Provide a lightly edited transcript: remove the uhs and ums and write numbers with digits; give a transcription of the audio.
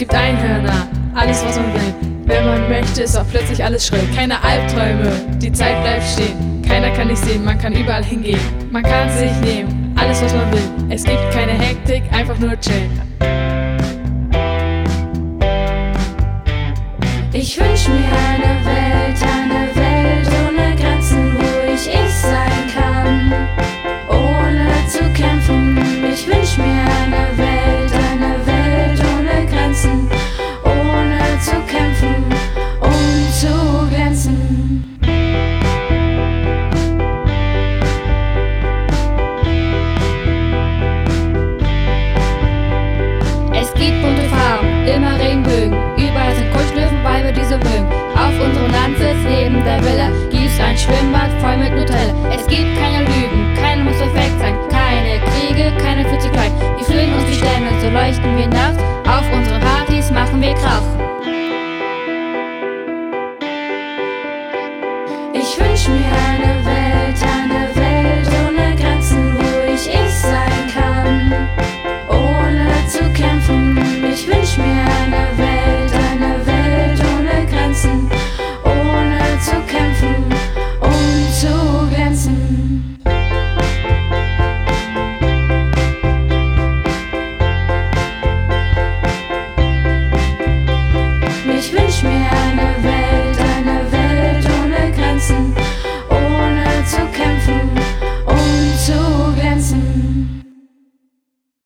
gibt Einhörner, alles was man will. Wenn man möchte, ist auch plötzlich alles schrill. Keine Albträume, die Zeit bleibt stehen. Keiner kann dich sehen, man kann überall hingehen. Man kann sich nehmen, alles was man will. Es gibt keine Hektik, einfach nur chillen. Ich wünsch mir eine Welt ohne Grenzen, wo ich sein kann, ohne zu kämpfen. Ich wünsch mir eine Welt ohne Grenzen, ohne zu kämpfen und zu glänzen. Es gibt bunte Farben, immer Regenbögen, überall sind Kuschelöwen, weil wir diese mögen. Auf unserem Land sitzt neben der Villa, gibt's ein Schwimmbad voll mit Nutella. Es gibt keine Lügen, keiner muss perfekt sein, keine Kriege, keiner fühlt sich klein. Wir fühlen uns wie Sterne, so leuchten wir nachts, auf unseren Partys machen wir Krach. Ich wünsch mir eine